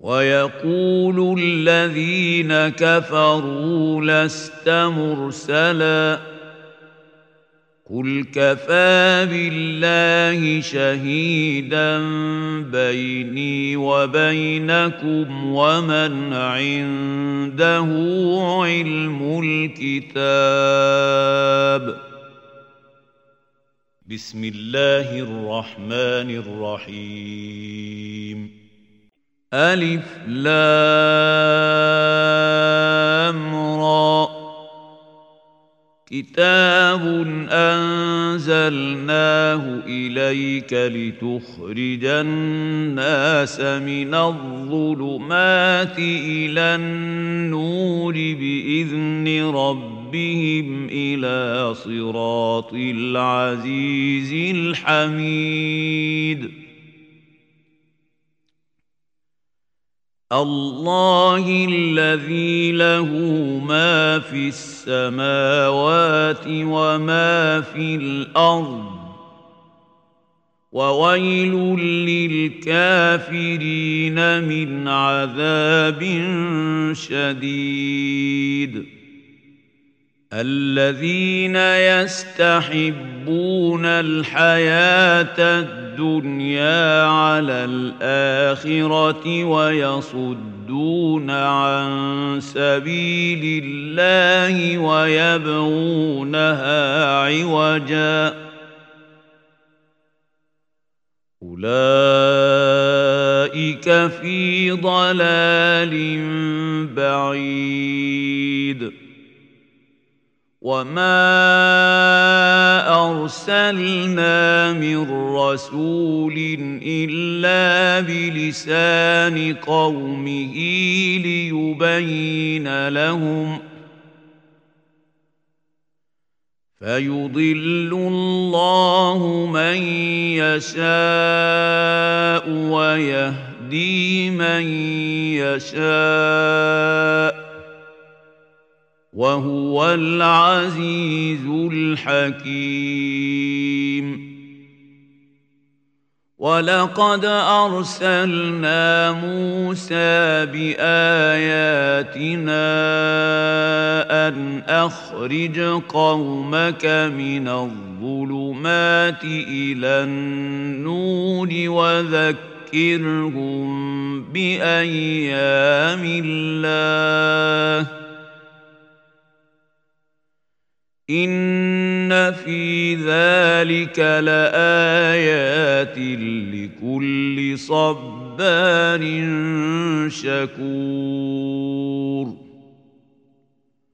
ويقول الذين كفروا لست مرسلا قل كفى بالله شهيدا بيني وبينكم ومن عنده علم الكتاب. بسم الله الرحمن الرحيم. ألف لام را كتاب أنزلناه إليك لتخرج الناس من الظلمات إلى النور بإذن ربهم إلى صراط العزيز الحميد. الله الذي له ما في السماوات وما في الأرض وويل للكافرين من عذاب شديد. الذين يستحبون الحياة الدنيا على الآخرة ويصدون عن سبيل الله ويبغونها عوجا أولئك في ضلال بعيد. وما أرسلنا من رسول إلا بلسان قومه ليبين لهم فيضل الله من يشاء ويهدي من يشاء وهو العزيز الحكيم. ولقد أرسلنا موسى بآياتنا أن أخرج قومك من الظلمات إلى النور وذكرهم بأيام الله إن في ذلك لآيات لكل صبار شكور.